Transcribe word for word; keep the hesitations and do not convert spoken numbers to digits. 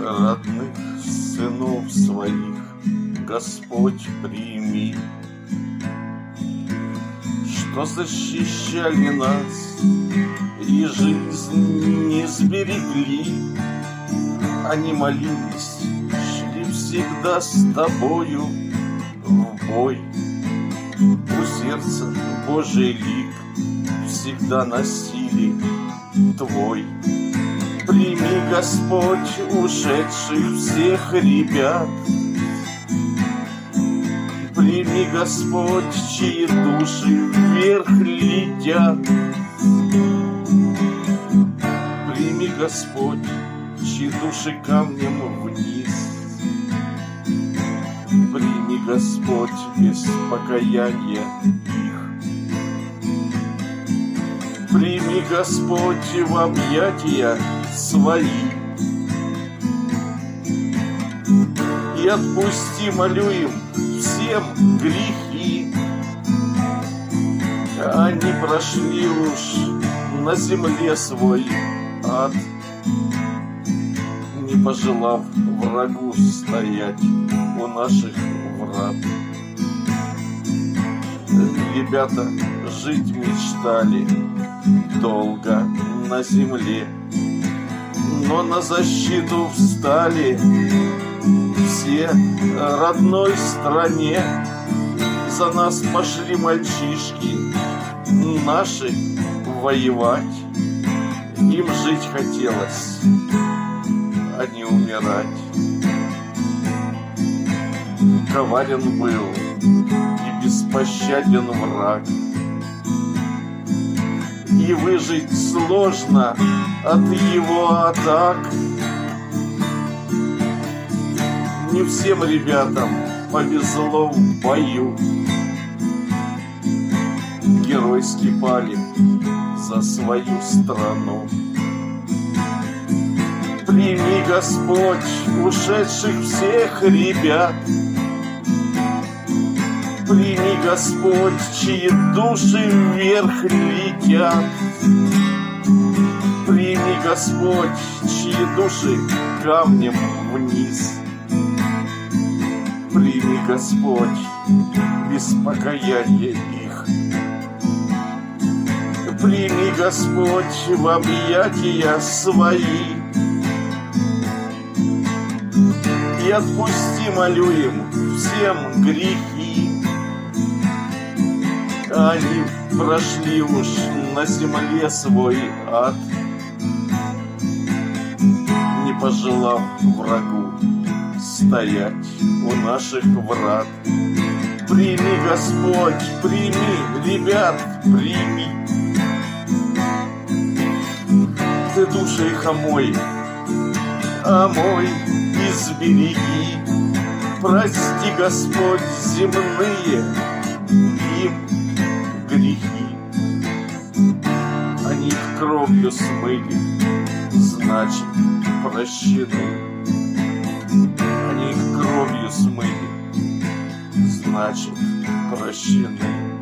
родных сынов своих, Господь, прими, что защищали нас и жизнь не сберегли. Они молились, шли всегда с тобою в бой. У сердца Божий лик всегда носили твой. Прими, Господь, ушедших всех ребят. Прими, Господь, чьи души вверх летят. Прими, Господь, чьи души камнем вниз. Прими, Господь, без покаяния их. Прими, Господь, в объятия свои. И отпусти, молю им, всем грехи. Они прошли уж на земле свой ад, не пожелав врагу стоять у наших врат. Ребята жить мечтали долго на земле, но на защиту встали все родной стране. За нас пошли мальчишки наши воевать. Им жить хотелось, а не умирать. Коварен был и беспощаден враг, и выжить сложно от его атак. Не всем ребятам повезло в бою. Геройски пали за свою страну. Прими, Господь, ушедших всех ребят. Прими, Господь, чьи души вверх летят. Прими, Господь, чьи души камнем вниз. Прими, Господь, без покаяния их. Прими, Господь, в объятия свои. И отпусти, молю им, всем грехи. Они прошли уж на земле свой ад, не пожелав врагу стоять у наших врат. Прими, Господь, прими, ребят, прими. Ты души их омой, омой и сбереги. Прости, Господь, земные им грехи. Они их кровью смыли, значит, прощены. Они их кровью смыли, значит, прощены.